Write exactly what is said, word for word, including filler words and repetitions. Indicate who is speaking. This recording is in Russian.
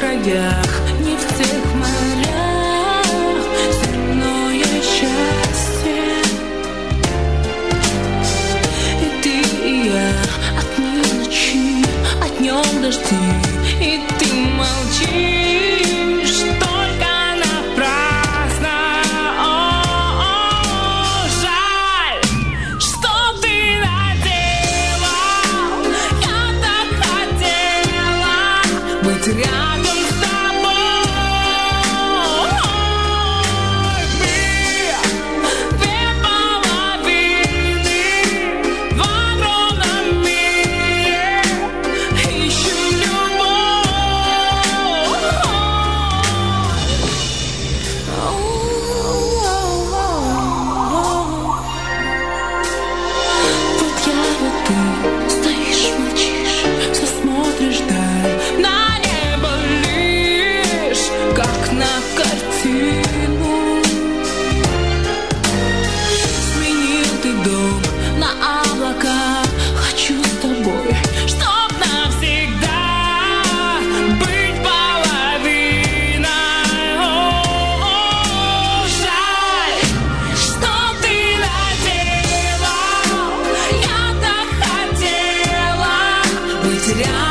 Speaker 1: краях, не в тех морях, земное счастье. И ты, и я, от дней ночи, от днем дожди, и ты молчишь только напрасно. О-о-о, жаль, что ты наделал. Я так хотела быть рядом с тобой. Мы две половины в огромном мире, ищем любовь. Вот я, вот ты, стоишь, молчишь, все смотришь вдаль, на небо лишь, как на картину. Сменил ты дом на облака, хочу с тобой, чтоб навсегда быть половиной. О, жаль, что ты наделал. Я так хотела быть рядом